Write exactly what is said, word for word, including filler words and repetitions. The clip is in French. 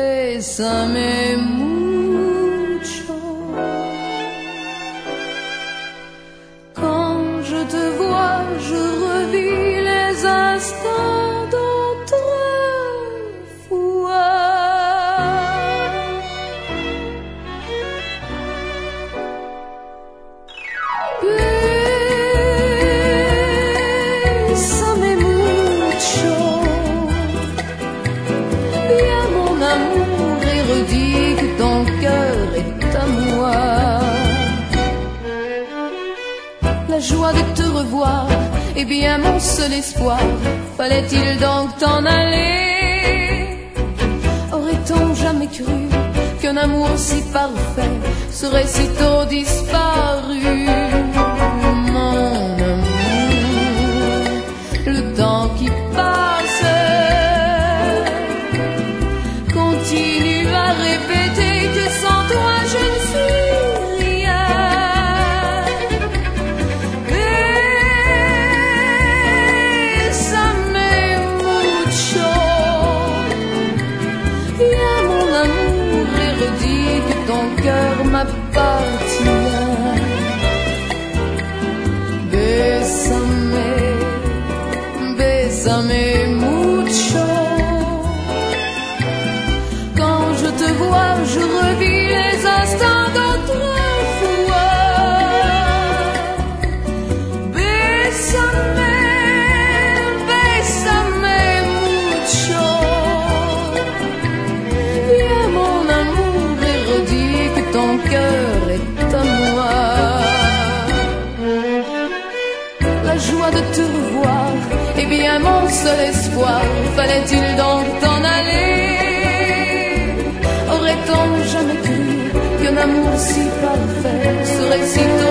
Bésame mucho. Quand je te vois, je revis les instants d'autrefois. Bésame mucho. Viens mon amour et redis que ton cœur est à moi. La joie de te revoir est bien mon seul espoir. Fallait-il donc t'en aller? Aurait-on jamais cru qu'un amour si parfait serait si tôt disparu? Mon amour, le temps qui passe continue à répéter que sans toi je ne suis rien. Bésame mucho. Viens mon amour et redis que ton cœur m'appartient. Bésame, bésame mucho. Quand je te vois, je revis les instants d'autrefois. Bésame, bésame mucho. Viens mon amour et redis que ton cœur est à moi. La joie de te revoir est bien mon seul espoir. Fallait-il donc t'en aller? Aurait-on jamais cru qu'un amour si parfait serait si